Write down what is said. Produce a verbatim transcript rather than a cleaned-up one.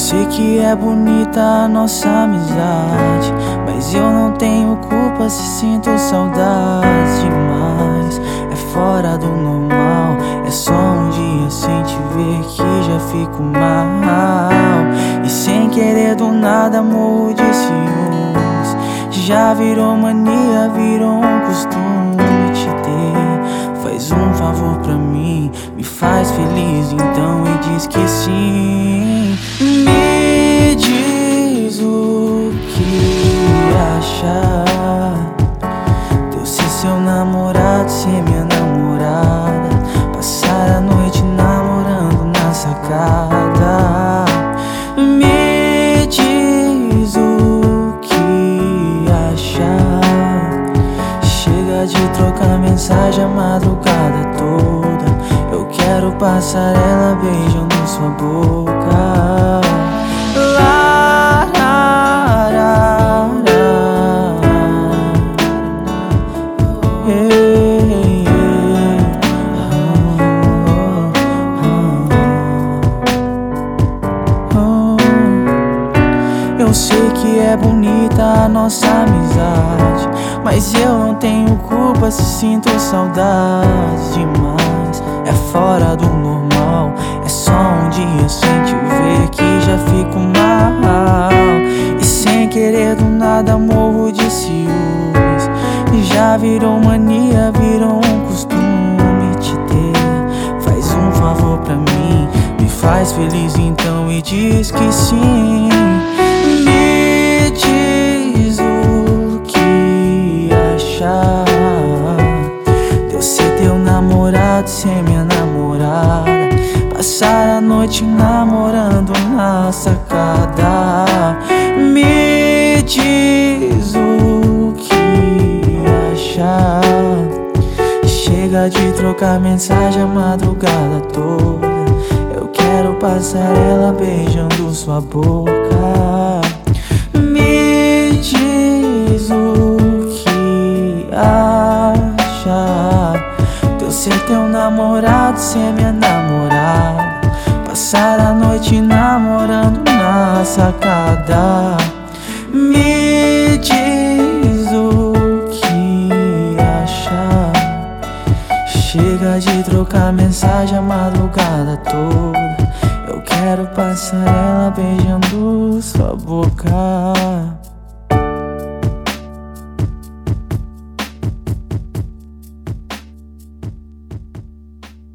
sei que é bonita a nossa amizade, mas eu não tenho culpa se sinto saudades demais. É fora do normal, é só um dia sem te ver que já fico mal. E sem querer do nada morro de ciúmes. Já virou mania, virou um costume te ter. Faz um favor pra mim, me faz feliz então e diz que sim. Me diz o que achar de eu ser seu namorado, ser minha namorada, passar a noite namorando na sacada. Me diz o que achar. Chega de trocar mensagem a madrugada toda. Eu quero passar ela beijando sua boca. Lá, lá, lá, lá. Hey, hey. Oh, oh, oh. Eu sei que é bonita a nossa amizade, mas eu não tenho culpa se sinto saudades demais. É fora do normal, é só um dia sem te ver que já fico mal. E sem querer do nada morro de ciúmes. Já virou mania, virou um costume te ter. Faz um favor pra mim, me faz feliz então e diz que sim. Me diz o que achar de eu ser teu namorado, ser minha namorada, passar a noite namorando na sacada. Me diz o que achar. Chega de trocar mensagem a madrugada toda. Eu quero passar ela beijando sua boca. Me diz o que achar de eu ser teu namorado, ser minha namorada, passar a noite namorando na sacada. Me diz o que achar. Chega de trocar mensagem a madrugada toda. Eu quero passar ela beijando sua boca.